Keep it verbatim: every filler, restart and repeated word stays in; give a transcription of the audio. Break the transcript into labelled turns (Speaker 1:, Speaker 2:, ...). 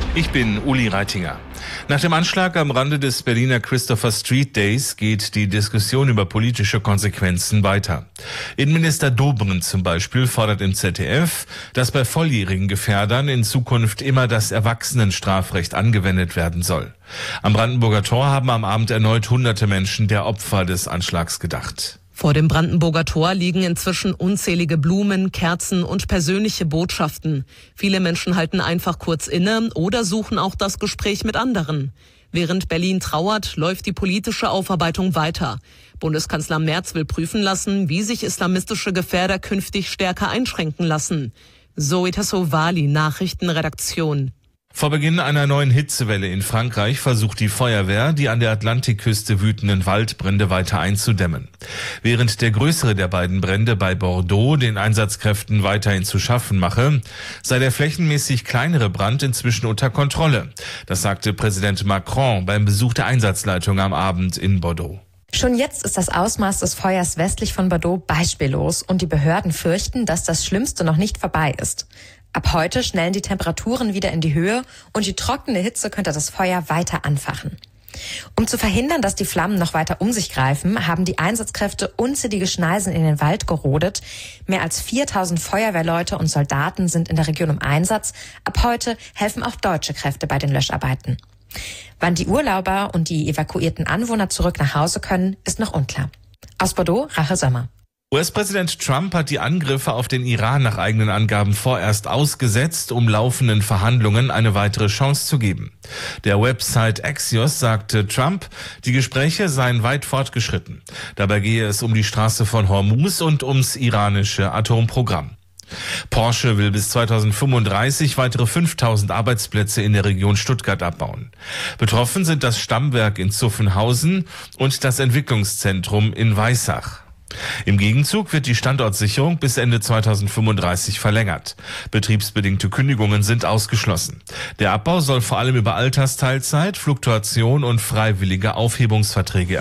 Speaker 1: Ich bin Uli Reitinger. Nach dem Anschlag am Rande des Berliner Christopher Street Days geht die Diskussion über politische Konsequenzen weiter. Innenminister Dobrindt zum Beispiel fordert im Z D F, dass bei volljährigen Gefährdern in Zukunft immer das Erwachsenenstrafrecht angewendet werden soll. Am Brandenburger Tor haben am Abend erneut hunderte Menschen der Opfer des Anschlags gedacht.
Speaker 2: Vor dem Brandenburger Tor liegen inzwischen unzählige Blumen, Kerzen und persönliche Botschaften. Viele Menschen halten einfach kurz inne oder suchen auch das Gespräch mit anderen. Während Berlin trauert, läuft die politische Aufarbeitung weiter. Bundeskanzler Merz will prüfen lassen, wie sich islamistische Gefährder künftig stärker einschränken lassen. Zoe Tassovali, Nachrichtenredaktion.
Speaker 1: Vor Beginn einer neuen Hitzewelle in Frankreich versucht die Feuerwehr, die an der Atlantikküste wütenden Waldbrände weiter einzudämmen. Während der größere der beiden Brände bei Bordeaux den Einsatzkräften weiterhin zu schaffen mache, sei der flächenmäßig kleinere Brand inzwischen unter Kontrolle. Das sagte Präsident Macron beim Besuch der Einsatzleitung am Abend in Bordeaux.
Speaker 3: Schon jetzt ist das Ausmaß des Feuers westlich von Bordeaux beispiellos und die Behörden fürchten, dass das Schlimmste noch nicht vorbei ist. Ab heute schnellen die Temperaturen wieder in die Höhe und die trockene Hitze könnte das Feuer weiter anfachen. Um zu verhindern, dass die Flammen noch weiter um sich greifen, haben die Einsatzkräfte unzählige Schneisen in den Wald gerodet. Mehr als viertausend Feuerwehrleute und Soldaten sind in der Region im Einsatz. Ab heute helfen auch deutsche Kräfte bei den Löscharbeiten. Wann die Urlauber und die evakuierten Anwohner zurück nach Hause können, ist noch unklar. Aus Bordeaux, Rache Sommer.
Speaker 1: U S-Präsident Trump hat die Angriffe auf den Iran nach eigenen Angaben vorerst ausgesetzt, um laufenden Verhandlungen eine weitere Chance zu geben. Der Website Axios sagte Trump, die Gespräche seien weit fortgeschritten. Dabei gehe es um die Straße von Hormuz und ums iranische Atomprogramm. Porsche will bis zweitausendfünfunddreißig weitere fünftausend Arbeitsplätze in der Region Stuttgart abbauen. Betroffen sind das Stammwerk in Zuffenhausen und das Entwicklungszentrum in Weissach. Im Gegenzug wird die Standortsicherung bis Ende zweitausendfünfunddreißig verlängert. Betriebsbedingte Kündigungen sind ausgeschlossen. Der Abbau soll vor allem über Altersteilzeit, Fluktuation und freiwillige Aufhebungsverträge